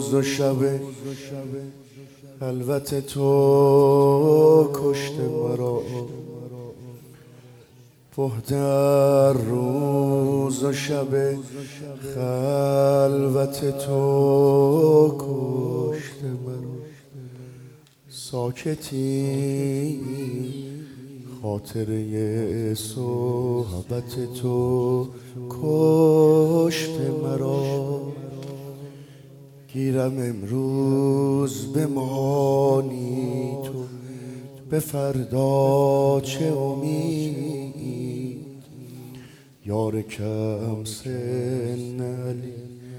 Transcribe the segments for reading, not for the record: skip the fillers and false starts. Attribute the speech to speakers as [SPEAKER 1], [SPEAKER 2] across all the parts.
[SPEAKER 1] روز و شب خلوت تو کشته مرا. پهدر روز و شب خلوت تو کشته مرا. ساکتی خاطره صحبت تو کشته مرا. گیرم امروز بمانی تو، به فردا چه امید. یار کم سن علی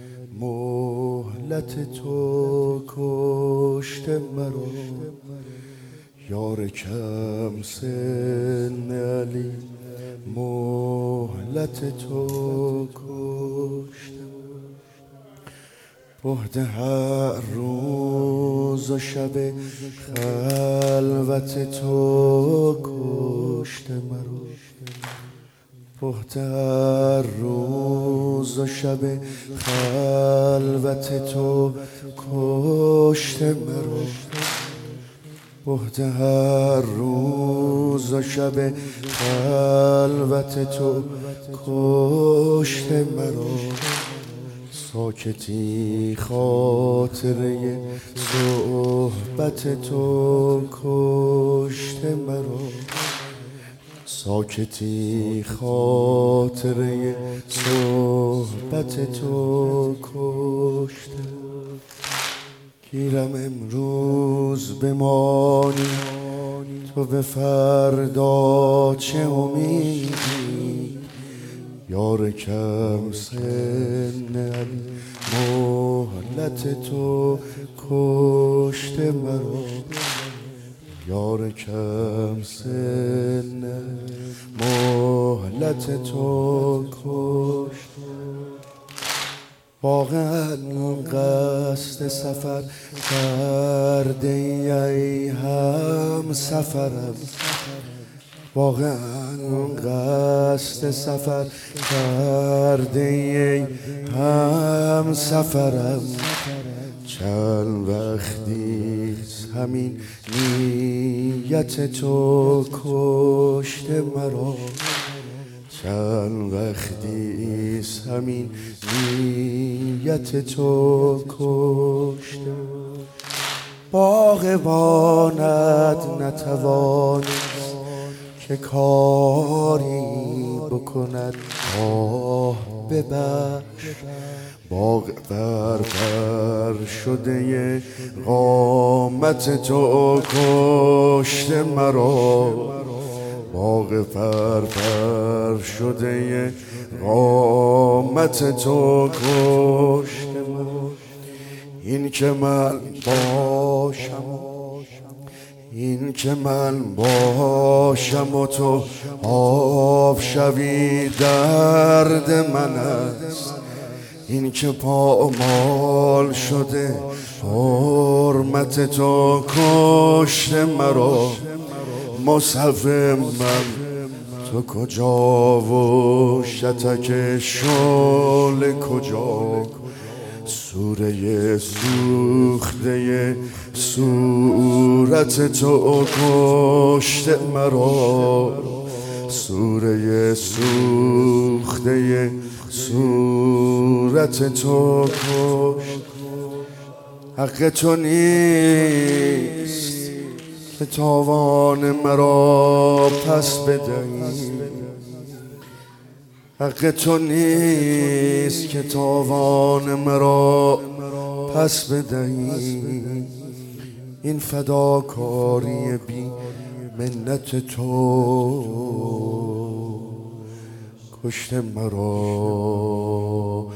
[SPEAKER 1] مهلت تو کشته مرا. یار کم سن علی مهلت تو کشته. بعد هر روز و شب خلوت تو کشته مرا. بعد هر روز و شب خلوت تو کشته مرا. بعد هر روز و شب خلوت تو کشته مرا. ساکتی خاطره صحبت تو کشته مرا. ساکتی خاطره صحبت تو کشته. گیرم امروز بمانی تو، به فردا چه امیدی. یار کم سن علی مهلت تو کشته مرا. یار کم سن مهلت تو کشته. واقعا قصد سفر کرده ای هم سفرم. واقعا قصد سفر کرده ای هم سفرم. چند وقتی همین نیت تو کشته مرا. چند وقتی همین نیت تو کشته. باغبانت نتوانست که کاری بکند، آه ببخش. باغ پر شده قامت تو کشته مرا. باغ پر شده قامت تو کشته مرا. این که من باشم، این که من باشم و تو آب شوی درد من است. این که پامال شده حرمت تو کشته مرا. مصحف من تو کجا و شتک شعله کجا. سوره سوخته صورت تو کشته مرا. سوره سوخته صورت تو کشته. حق تو نیست که تاوان مرا پس بدهی. حق تو نیست که تاوان مرا پس بدهی. این فداکاری بی منت تو کشته مرا.